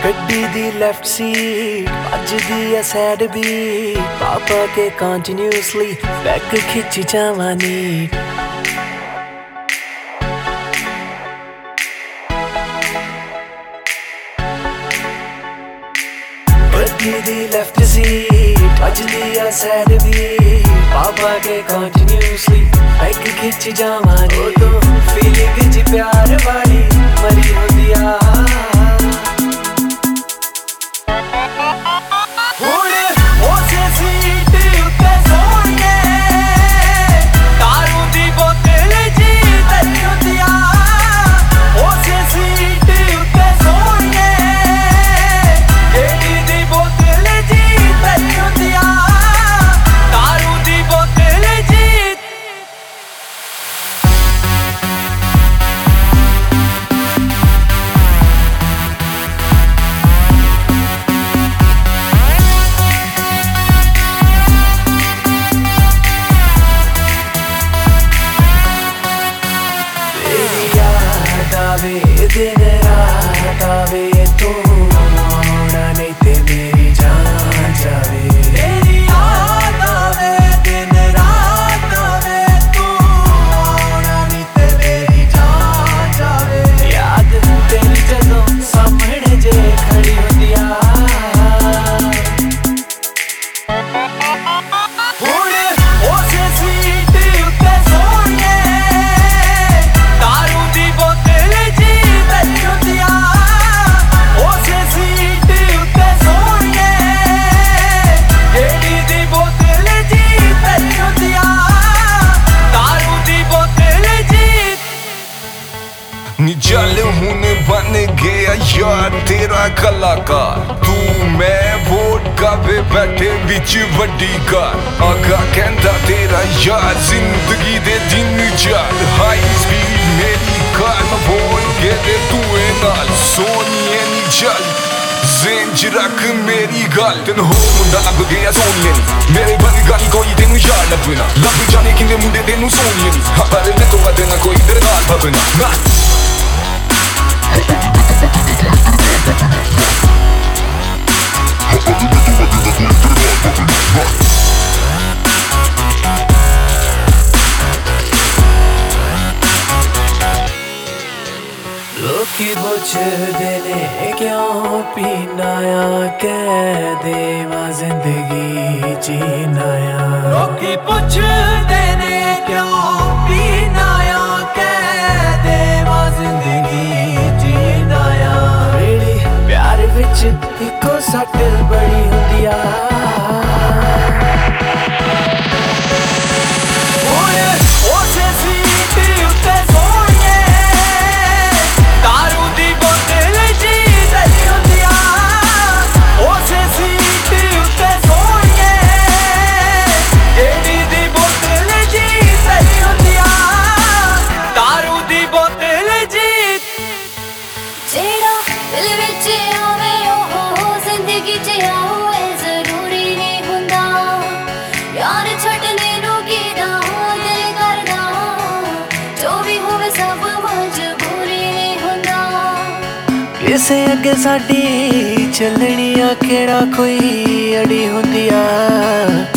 गड्डी दी left seat अजदी है sad भी पापा के कंटिन्यूअसली बैक खिंच जावानी गड्डी दी लेफ्ट सीट अजदी है सैड भी पापा के कंटिन्यूअसली बैक खिंच जावानी ओ तो फीलिंग जी प्यार वाली मरी होंदी आ दिन रात आवे तू आना नहीं ते मेरी जान जावे तेरी याद आवे दिन रात आवे तू आना नहीं ते मेरी जान जावे याद तेरी जदों सामने जे खड़ी होंदी आ चल हुन बन गया यार तेरा कलाकार तू मैं वोट कावे बैठे बिच वड्डी कार आगा कहंदा तेरा यार जिंदगी दे दिन चार हाई स्पीड मेरी कार में बोल गए तू नाल सोनिए नी चल जेंज रख मेरी गल तेन हो मुंडा लग गया सोनिए नी मेरे बन गल कोई तेनू यार लगना लग जाने किंदे मुंडे तेनू सोनिए नी हाँ पर मैं तो वदना कोई तेरे नाल भगना ना लोकी पुछदे ने क्यों पीना आ कह देवा जिंदगी जीना आ लोकी पुछदे ने क्यों पीना आ कह देवा जिंदगी जीना आ मेरी प्यार विच इको सट बड़ी हुंदी आ किसे अगे साडी चलनी आ केड़ा कोई अड़ी हुंदी आ